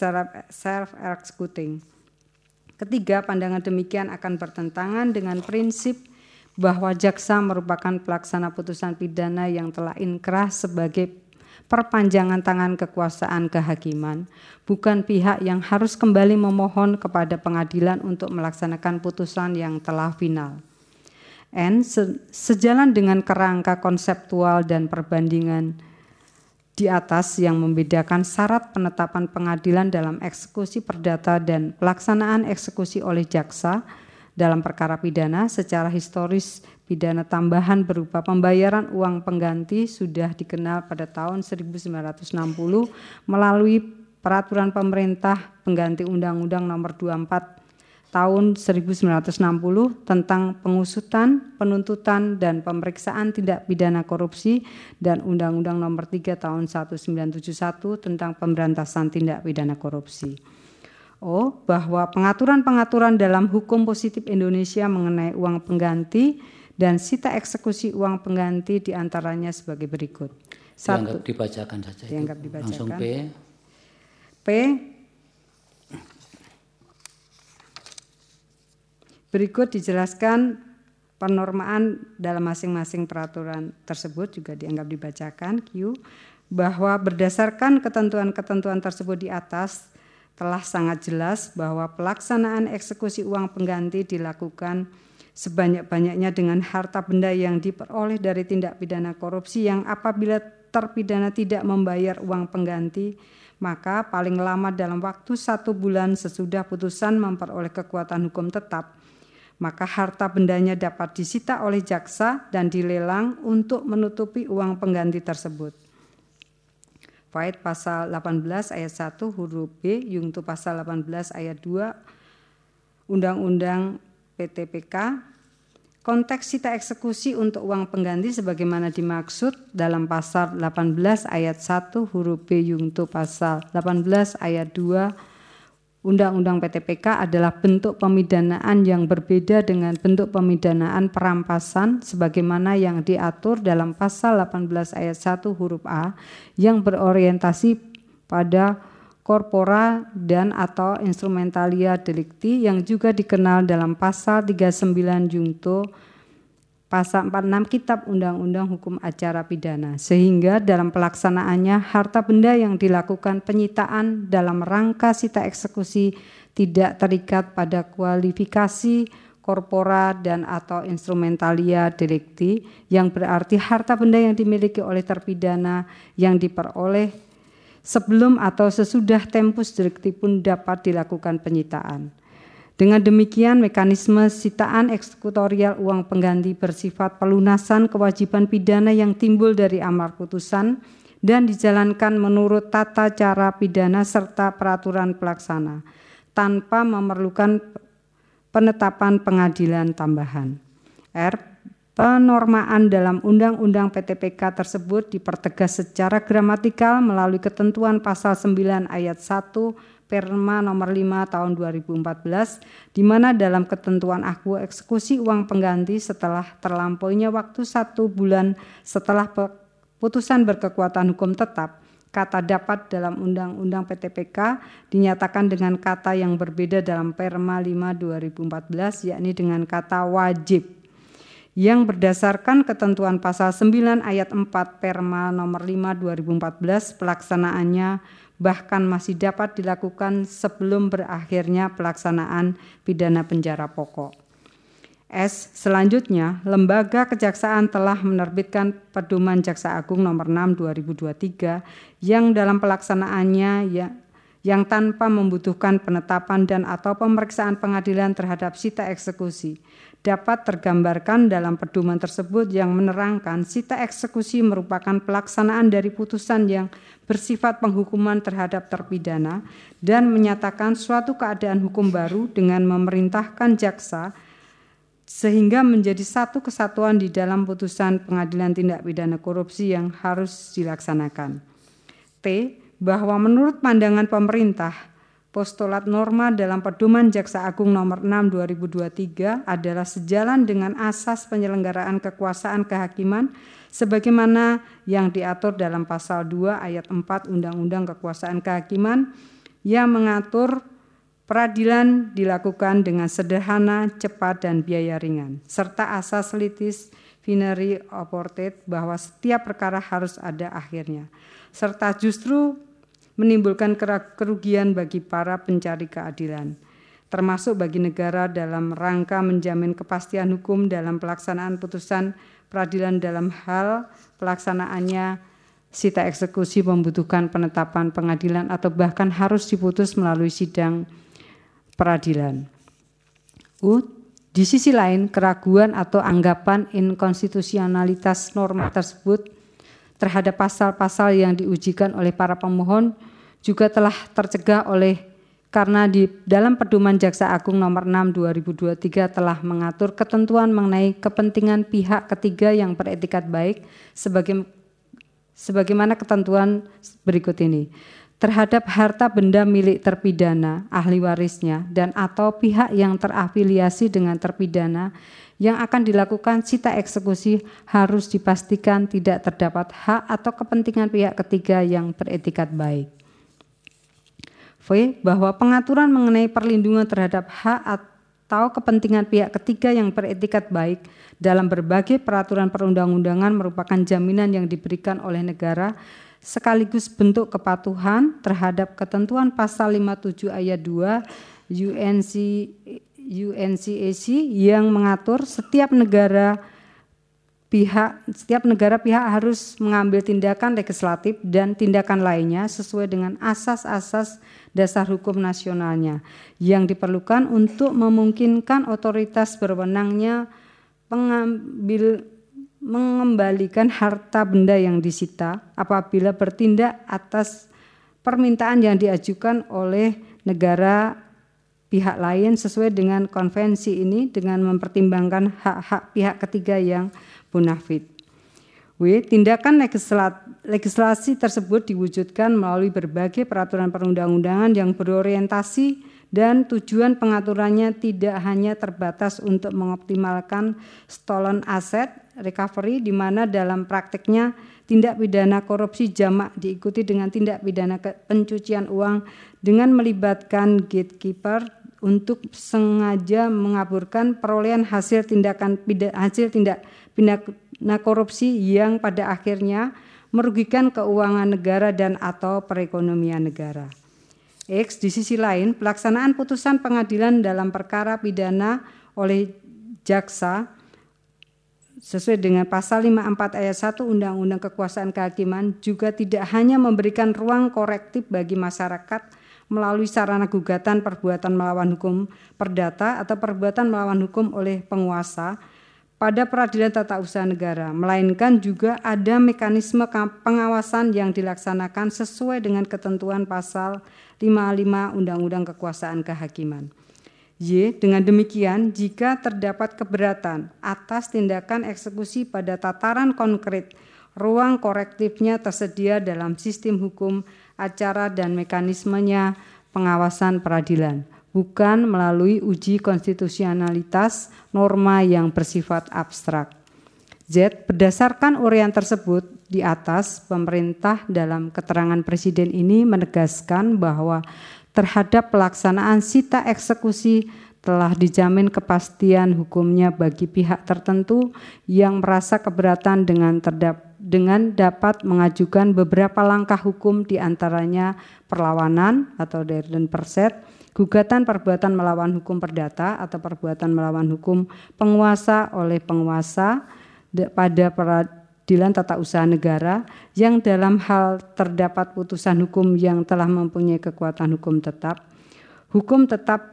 self-executing. Ketiga, pandangan demikian akan bertentangan dengan prinsip bahwa jaksa merupakan pelaksana putusan pidana yang telah inkrah sebagai perpanjangan tangan kekuasaan kehakiman, bukan pihak yang harus kembali memohon kepada pengadilan untuk melaksanakan putusan yang telah final. N. Sejalan dengan kerangka konseptual dan perbandingan di atas yang membedakan syarat penetapan pengadilan dalam eksekusi perdata dan pelaksanaan eksekusi oleh jaksa dalam perkara pidana, secara historis pidana tambahan berupa pembayaran uang pengganti sudah dikenal pada tahun seribu sembilan ratus enam puluh melalui peraturan pemerintah pengganti Undang-Undang Nomor dua puluh empat tahun seribu sembilan ratus enam puluh tentang pengusutan, penuntutan, dan pemeriksaan tindak pidana korupsi dan Undang-Undang Nomor tiga tahun seribu sembilan ratus tujuh puluh satu tentang pemberantasan tindak pidana korupsi. O. Bahwa pengaturan-pengaturan dalam hukum positif Indonesia mengenai uang pengganti dan sita eksekusi uang pengganti diantaranya sebagai berikut. Satu, dianggap dibacakan saja. Dianggap itu. dibacakan. Langsung P. P. Berikut dijelaskan penormaan dalam masing-masing peraturan tersebut juga dianggap dibacakan. Q. Bahwa berdasarkan ketentuan-ketentuan tersebut di atas telah sangat jelas bahwa pelaksanaan eksekusi uang pengganti dilakukan sebanyak-banyaknya dengan harta benda yang diperoleh dari tindak pidana korupsi yang apabila terpidana tidak membayar uang pengganti, maka paling lama dalam waktu satu bulan sesudah putusan memperoleh kekuatan hukum tetap, maka harta bendanya dapat disita oleh jaksa dan dilelang untuk menutupi uang pengganti tersebut. Faid pasal delapan belas ayat satu huruf B, yungto pasal delapan belas ayat dua Undang-Undang P T P K. Konteks sita eksekusi untuk uang pengganti sebagaimana dimaksud dalam pasal delapan belas ayat satu huruf B yungto pasal delapan belas ayat dua Undang-Undang P T P K adalah bentuk pemidanaan yang berbeda dengan bentuk pemidanaan perampasan sebagaimana yang diatur dalam pasal delapan belas ayat satu huruf A yang berorientasi pada corpora dan atau instrumentalia delicti yang juga dikenal dalam pasal tiga puluh sembilan junto pasal empat puluh enam Kitab Undang-Undang Hukum Acara Pidana, sehingga dalam pelaksanaannya harta benda yang dilakukan penyitaan dalam rangka sita eksekusi tidak terikat pada kualifikasi corpora dan atau instrumentalia delicti, yang berarti harta benda yang dimiliki oleh terpidana yang diperoleh sebelum atau sesudah tempus delicti pun dapat dilakukan penyitaan. Dengan demikian, mekanisme sitaan eksekutorial uang pengganti bersifat pelunasan kewajiban pidana yang timbul dari amar putusan dan dijalankan menurut tata cara pidana serta peraturan pelaksana, tanpa memerlukan penetapan pengadilan tambahan. R. Penormaan dalam Undang-Undang P T P K tersebut dipertegas secara gramatikal melalui ketentuan pasal sembilan ayat satu Perma nomor lima tahun dua ribu empat belas, di mana dalam ketentuan akbo eksekusi uang pengganti setelah terlampauinya waktu satu bulan setelah putusan berkekuatan hukum tetap, kata dapat dalam Undang-Undang P T P K dinyatakan dengan kata yang berbeda dalam Perma lima dua ribu empat belas, yakni dengan kata wajib, yang berdasarkan ketentuan pasal sembilan ayat empat Perma nomor lima dua ribu empat belas pelaksanaannya bahkan masih dapat dilakukan sebelum berakhirnya pelaksanaan pidana penjara pokok. S. Selanjutnya, Lembaga Kejaksaan telah menerbitkan Pedoman Jaksa Agung nomor enam dua ribu dua puluh tiga yang dalam pelaksanaannya ya, yang tanpa membutuhkan penetapan dan atau pemeriksaan pengadilan terhadap sita eksekusi dapat tergambarkan dalam pedoman tersebut yang menerangkan sita eksekusi merupakan pelaksanaan dari putusan yang bersifat penghukuman terhadap terpidana dan menyatakan suatu keadaan hukum baru dengan memerintahkan jaksa sehingga menjadi satu kesatuan di dalam putusan pengadilan tindak pidana korupsi yang harus dilaksanakan. T. Bahwa menurut pandangan pemerintah, postulat norma dalam Pedoman Jaksa Agung nomor enam dua ribu dua puluh tiga adalah sejalan dengan asas penyelenggaraan kekuasaan kehakiman sebagaimana yang diatur dalam pasal dua ayat empat Undang-Undang Kekuasaan Kehakiman yang mengatur peradilan dilakukan dengan sederhana, cepat, dan biaya ringan, serta asas litis fineri oportet bahwa setiap perkara harus ada akhirnya, serta justru menimbulkan kerugian bagi para pencari keadilan, termasuk bagi negara dalam rangka menjamin kepastian hukum dalam pelaksanaan putusan peradilan dalam hal pelaksanaannya sita eksekusi membutuhkan penetapan pengadilan atau bahkan harus diputus melalui sidang peradilan. U. Di sisi lain, keraguan atau anggapan inkonstitusionalitas norma tersebut terhadap pasal-pasal yang diujikan oleh para pemohon juga telah tercegah oleh karena di dalam Pedoman Jaksa Agung nomor enam dua ribu dua puluh tiga telah mengatur ketentuan mengenai kepentingan pihak ketiga yang beretikat baik sebagai, sebagaimana ketentuan berikut ini. Terhadap harta benda milik terpidana, ahli warisnya, dan atau pihak yang terafiliasi dengan terpidana yang akan dilakukan sita eksekusi harus dipastikan tidak terdapat hak atau kepentingan pihak ketiga yang beretikat baik. V. Bahwa pengaturan mengenai perlindungan terhadap hak atau kepentingan pihak ketiga yang beretikat baik dalam berbagai peraturan perundang-undangan merupakan jaminan yang diberikan oleh negara sekaligus bentuk kepatuhan terhadap ketentuan pasal lima puluh tujuh ayat dua U N C U N C A C yang mengatur setiap negara pihak setiap negara pihak harus mengambil tindakan legislatif dan tindakan lainnya sesuai dengan asas-asas dasar hukum nasionalnya yang diperlukan untuk memungkinkan otoritas berwenangnya pengambil mengembalikan harta benda yang disita apabila bertindak atas permintaan yang diajukan oleh negara pihak lain sesuai dengan konvensi ini dengan mempertimbangkan hak-hak pihak ketiga yang bonafit. W. Tindakan legislasi tersebut diwujudkan melalui berbagai peraturan perundang-undangan yang berorientasi dan tujuan pengaturannya tidak hanya terbatas untuk mengoptimalkan stolen asset recovery di mana dalam prakteknya tindak pidana korupsi jamak diikuti dengan tindak pidana pencucian uang dengan melibatkan gatekeeper untuk sengaja mengaburkan perolehan hasil tindakan hasil tindak pidana korupsi yang pada akhirnya merugikan keuangan negara dan atau perekonomian negara. X. Di sisi lain, pelaksanaan putusan pengadilan dalam perkara pidana oleh jaksa sesuai dengan pasal lima puluh empat ayat satu Undang-Undang Kekuasaan Kehakiman juga tidak hanya memberikan ruang korektif bagi masyarakat melalui sarana gugatan perbuatan melawan hukum perdata atau perbuatan melawan hukum oleh penguasa pada peradilan tata usaha negara, melainkan juga ada mekanisme pengawasan yang dilaksanakan sesuai dengan ketentuan pasal lima puluh lima Undang-Undang Kekuasaan Kehakiman. Y. Dengan demikian, jika terdapat keberatan atas tindakan eksekusi pada tataran konkret, ruang korektifnya tersedia dalam sistem hukum acara dan mekanismenya pengawasan peradilan, bukan melalui uji konstitusionalitas norma yang bersifat abstrak. Z. Berdasarkan uraian tersebut di atas, pemerintah dalam keterangan Presiden ini menegaskan bahwa terhadap pelaksanaan sita eksekusi telah dijamin kepastian hukumnya bagi pihak tertentu yang merasa keberatan dengan terdap, dengan dapat mengajukan beberapa langkah hukum diantaranya perlawanan atau deren perset, gugatan perbuatan melawan hukum perdata atau perbuatan melawan hukum penguasa oleh penguasa pada peradilan tata usaha negara yang dalam hal terdapat putusan hukum yang telah mempunyai kekuatan hukum tetap, hukum tetap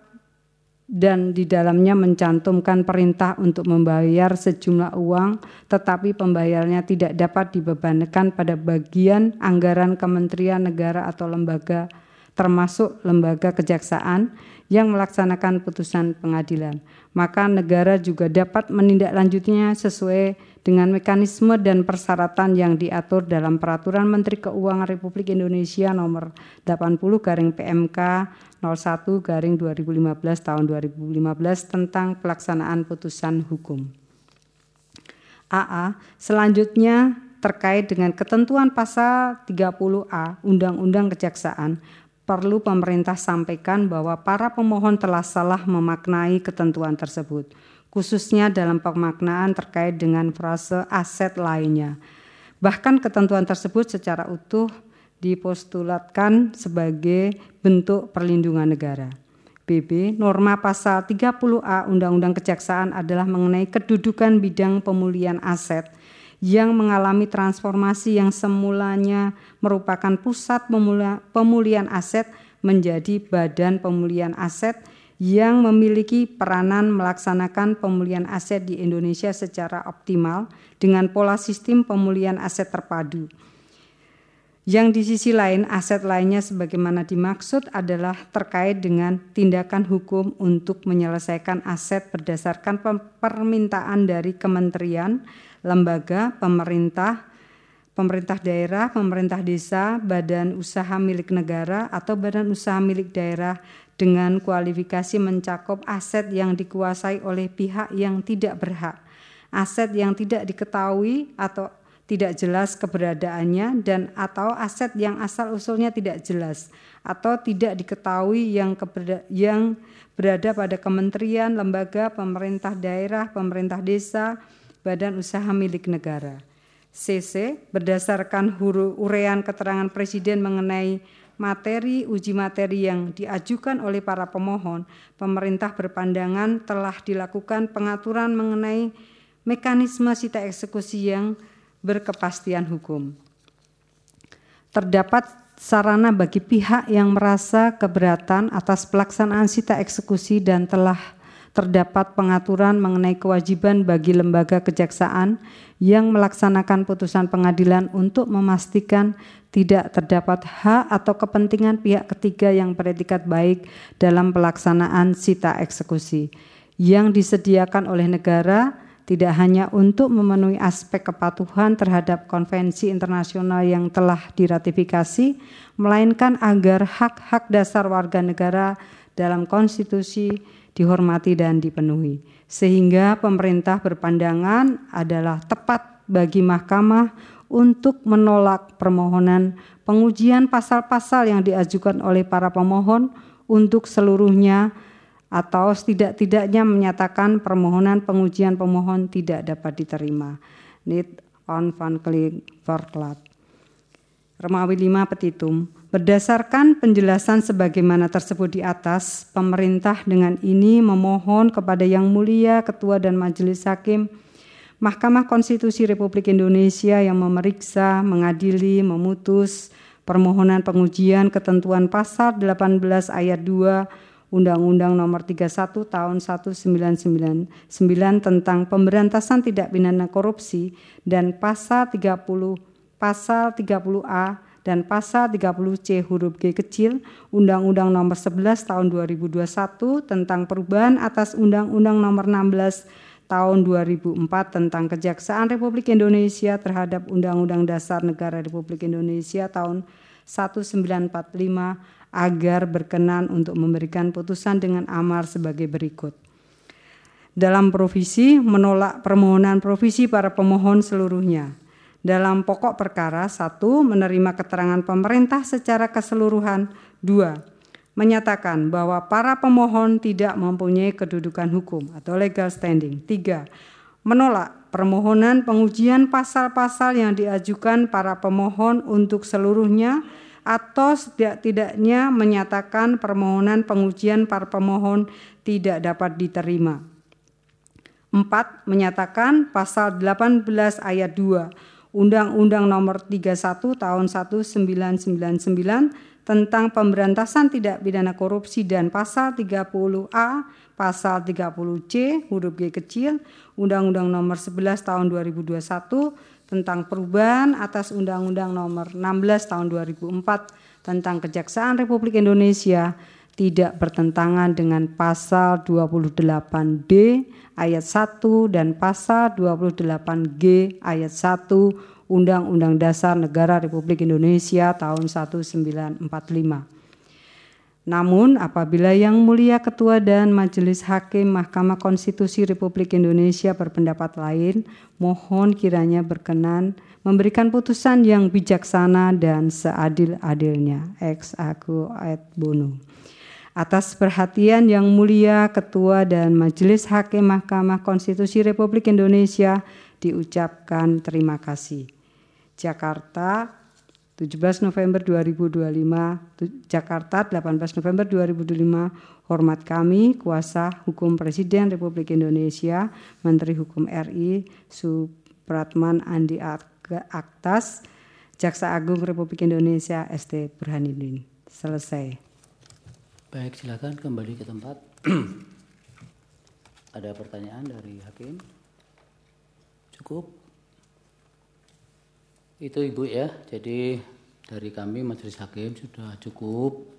dan di dalamnya mencantumkan perintah untuk membayar sejumlah uang tetapi pembayarannya tidak dapat dibebankan pada bagian anggaran kementerian negara atau lembaga termasuk lembaga kejaksaan yang melaksanakan putusan pengadilan. Maka negara juga dapat menindaklanjutinya sesuai dengan mekanisme dan persyaratan yang diatur dalam Peraturan Menteri Keuangan Republik Indonesia nomor delapan puluh garing P M K nol satu garing dua ribu lima belas tahun dua ribu lima belas tentang pelaksanaan putusan hukum. A A. Selanjutnya terkait dengan ketentuan pasal tiga puluh A Undang-Undang Kejaksaan, perlu pemerintah sampaikan bahwa para pemohon telah salah memaknai ketentuan tersebut, khususnya dalam pemaknaan terkait dengan frase aset lainnya. Bahkan ketentuan tersebut secara utuh dipostulatkan sebagai bentuk perlindungan negara. B B. Norma pasal tiga puluh A Undang-Undang Kejaksaan adalah mengenai kedudukan bidang pemulihan aset yang mengalami transformasi yang semulanya merupakan pusat pemulihan aset menjadi badan pemulihan aset yang memiliki peranan melaksanakan pemulihan aset di Indonesia secara optimal dengan pola sistem pemulihan aset terpadu Yang di sisi lain, aset lainnya sebagaimana dimaksud adalah terkait dengan tindakan hukum untuk menyelesaikan aset berdasarkan permintaan dari kementerian, lembaga, pemerintah, pemerintah daerah, pemerintah desa, badan usaha milik negara atau badan usaha milik daerah dengan kualifikasi mencakup aset yang dikuasai oleh pihak yang tidak berhak, aset yang tidak diketahui atau tidak jelas keberadaannya dan atau aset yang asal-usulnya tidak jelas atau tidak diketahui yang, keberda, yang berada pada kementerian, lembaga, pemerintah daerah, pemerintah desa, badan usaha milik negara. C C. Berdasarkan huruf urean keterangan Presiden mengenai materi uji materi yang diajukan oleh para pemohon, pemerintah berpandangan telah dilakukan pengaturan mengenai mekanisme sita eksekusi yang berkepastian hukum. Terdapat sarana bagi pihak yang merasa keberatan atas pelaksanaan sita eksekusi dan telah terdapat pengaturan mengenai kewajiban bagi lembaga kejaksaan yang melaksanakan putusan pengadilan untuk memastikan tidak terdapat hak atau kepentingan pihak ketiga yang beretikat baik dalam pelaksanaan sita eksekusi yang disediakan oleh negara, tidak hanya untuk memenuhi aspek kepatuhan terhadap konvensi internasional yang telah diratifikasi, melainkan agar hak-hak dasar warga negara dalam konstitusi dihormati dan dipenuhi. Sehingga pemerintah berpandangan adalah tepat bagi mahkamah untuk menolak permohonan pengujian pasal-pasal yang diajukan oleh para pemohon untuk seluruhnya atau setidak-tidaknya menyatakan permohonan pengujian pemohon tidak dapat diterima. Niet on van Kling Verklaat. Romawi lima petitum. Berdasarkan penjelasan sebagaimana tersebut di atas, pemerintah dengan ini memohon kepada Yang Mulia Ketua dan Majelis Hakim Mahkamah Konstitusi Republik Indonesia yang memeriksa, mengadili, memutus permohonan pengujian ketentuan pasal delapan belas ayat dua Undang-Undang Nomor tiga puluh satu Tahun seribu sembilan ratus sembilan puluh sembilan tentang pemberantasan tindak pidana korupsi dan pasal tiga puluh pasal tiga puluh A dan pasal tiga puluh C huruf G kecil Undang-Undang Nomor sebelas Tahun dua ribu dua puluh satu tentang perubahan atas Undang-Undang Nomor enam belas Tahun dua ribu empat tentang Kejaksaan Republik Indonesia terhadap Undang-Undang Dasar Negara Republik Indonesia tahun seribu sembilan ratus empat puluh lima agar berkenan untuk memberikan putusan dengan amar sebagai berikut. Dalam provisi, menolak permohonan provisi para pemohon seluruhnya. Dalam pokok perkara, satu, menerima keterangan pemerintah secara keseluruhan. Dua, menyatakan bahwa para pemohon tidak mempunyai kedudukan hukum atau legal standing. Tiga, menolak permohonan pengujian pasal-pasal yang diajukan para pemohon untuk seluruhnya atau setidak-tidaknya menyatakan permohonan pengujian para pemohon tidak dapat diterima. Empat, menyatakan pasal delapan belas ayat dua Undang-Undang Nomor tiga puluh satu Tahun seribu sembilan ratus sembilan puluh sembilan tentang pemberantasan tindak pidana korupsi dan pasal tiga puluh A, pasal tiga puluh C huruf G kecil Undang-Undang Nomor sebelas Tahun dua ribu dua puluh satu tentang perubahan atas Undang-Undang Nomor enam belas Tahun dua ribu empat tentang Kejaksaan Republik Indonesia tidak bertentangan dengan pasal dua puluh delapan D ayat satu dan pasal dua puluh delapan G ayat satu Undang-Undang Dasar Negara Republik Indonesia tahun seribu sembilan ratus empat puluh lima. Namun apabila Yang Mulia Ketua dan Majelis Hakim Mahkamah Konstitusi Republik Indonesia berpendapat lain, mohon kiranya berkenan memberikan putusan yang bijaksana dan seadil-adilnya. Ex aequo et bono. Atas perhatian Yang Mulia Ketua dan Majelis Hakim Mahkamah Konstitusi Republik Indonesia diucapkan terima kasih. Jakarta, tujuh belas November dua ribu dua puluh lima, Jakarta delapan belas November dua ribu dua puluh lima. Hormat kami, Kuasa Hukum Presiden Republik Indonesia, Menteri Hukum R I, Supratman Andi Aktas, Jaksa Agung Republik Indonesia, S T Burhanuddin. Selesai. Baik, silakan kembali ke tempat. Ada pertanyaan dari Hakim? Cukup? Itu Ibu ya, jadi dari kami Majelis Hakim sudah cukup.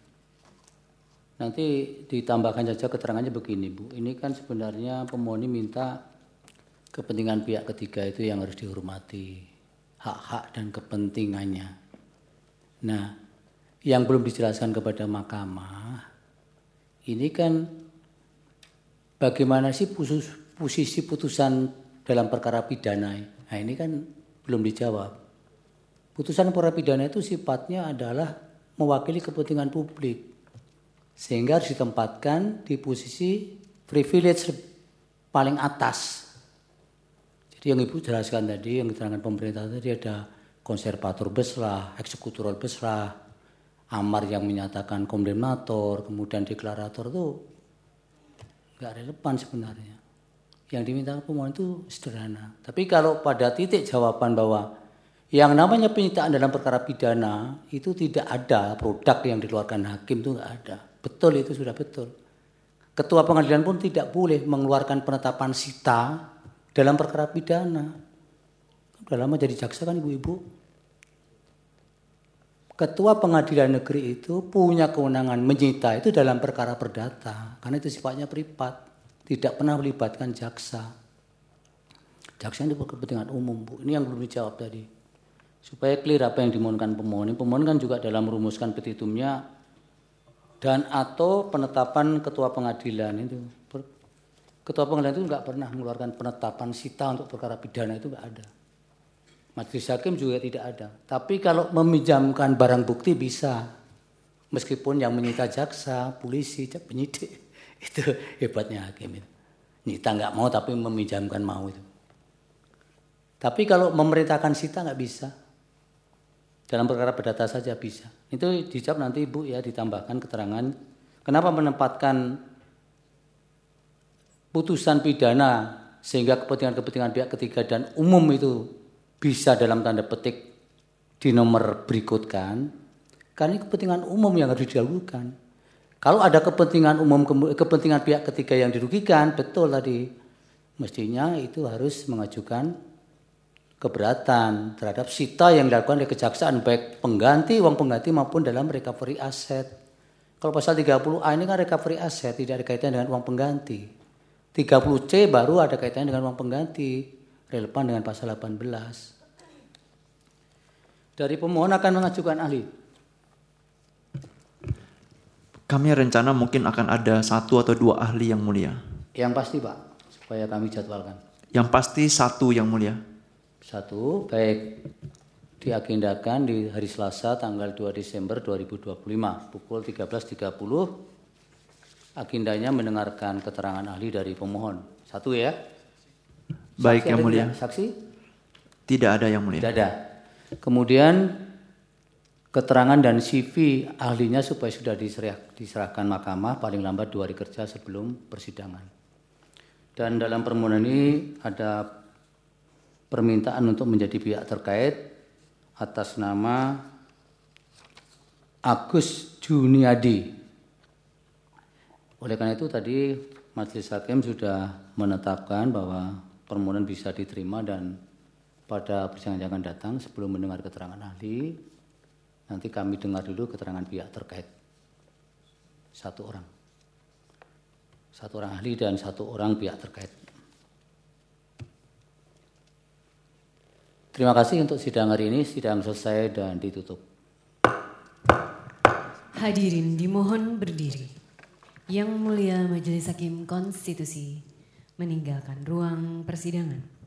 Nanti ditambahkan saja keterangannya begini, Bu. Ini kan sebenarnya pemohon minta kepentingan pihak ketiga itu yang harus dihormati, hak-hak dan kepentingannya. Nah, yang belum dijelaskan kepada mahkamah, ini kan bagaimana sih posisi putusan dalam perkara pidana. Nah, ini kan belum dijawab. Putusan perkara pidana itu sifatnya adalah mewakili kepentingan publik, sehingga harus ditempatkan di posisi privilege paling atas. Jadi yang Ibu jelaskan tadi, yang keterangan pemerintah tadi ada konservator beslah, eksekutor beslah, amar yang menyatakan kondemnator, kemudian deklarator itu nggak relevan sebenarnya. Yang diminta pemohon itu sederhana. Tapi kalau pada titik jawaban bahwa yang namanya penyitaan dalam perkara pidana itu tidak ada produk yang dikeluarkan hakim itu nggak ada. Betul, itu sudah betul. Ketua pengadilan pun tidak boleh mengeluarkan penetapan sita dalam perkara pidana. Udah lama jadi jaksa kan ibu-ibu. Ketua pengadilan negeri itu punya kewenangan menyita itu dalam perkara perdata. Karena itu sifatnya privat. Tidak pernah melibatkan jaksa. Jaksa itu berkepentingan umum, Bu. Ini yang belum dijawab tadi. Supaya clear apa yang dimohonkan pemohon. Pemohon kan juga dalam merumuskan petitumnya dan atau penetapan ketua pengadilan itu. Ketua pengadilan itu enggak pernah mengeluarkan penetapan sita untuk perkara pidana, itu enggak ada. Majelis hakim juga tidak ada. Tapi kalau meminjamkan barang bukti bisa. Meskipun yang menyita jaksa, polisi, penyidik. Itu hebatnya hakim itu. Nyita enggak mau tapi meminjamkan mau itu. Tapi kalau memerintahkan sita enggak bisa. Dalam perkara perdata saja bisa. Itu dijawab nanti Ibu ya, ditambahkan keterangan. Kenapa menempatkan putusan pidana sehingga kepentingan-kepentingan pihak ketiga dan umum itu bisa dalam tanda petik di nomor berikutkan. Karena kepentingan umum yang harus didahulukan. Kalau ada kepentingan umum, kepentingan pihak ketiga yang dirugikan, betul tadi. Mestinya itu harus mengajukan keberatan terhadap sita yang dilakukan oleh kejaksaan, baik pengganti, uang pengganti maupun dalam recovery aset. Kalau pasal tiga puluh A ini kan recovery aset, tidak ada kaitannya dengan uang pengganti. tiga puluh C baru ada kaitannya dengan uang pengganti, relevan dengan pasal delapan belas. Dari pemohon akan mengajukan ahli. Kami rencana mungkin akan ada satu atau dua ahli yang mulia. Yang pasti Pak, supaya kami jadwalkan. Yang pasti satu yang mulia. Satu, baik diagendakan di hari Selasa tanggal dua Desember dua ribu dua puluh lima pukul tiga belas tiga puluh. Agendanya mendengarkan keterangan ahli dari pemohon. Satu ya. Saksi Baik yang mulia. Tidak? Saksi? Tidak ada yang mulia. Tidak ada. Kemudian keterangan dan C V ahlinya supaya sudah diserah, diserahkan mahkamah paling lambat dua hari kerja sebelum persidangan. Dan dalam permohonan ini ada permintaan untuk menjadi pihak terkait atas nama Agus Juniadi. Oleh karena itu tadi Majelis Hakim sudah menetapkan bahwa permohonan bisa diterima dan pada persidangan yang akan datang sebelum mendengar keterangan ahli, nanti kami dengar dulu keterangan pihak terkait. Satu orang. Satu orang ahli dan satu orang pihak terkait. Terima kasih untuk sidang hari ini. Sidang selesai dan ditutup. Hadirin dimohon berdiri. Yang Mulia Majelis Hakim Konstitusi meninggalkan ruang persidangan.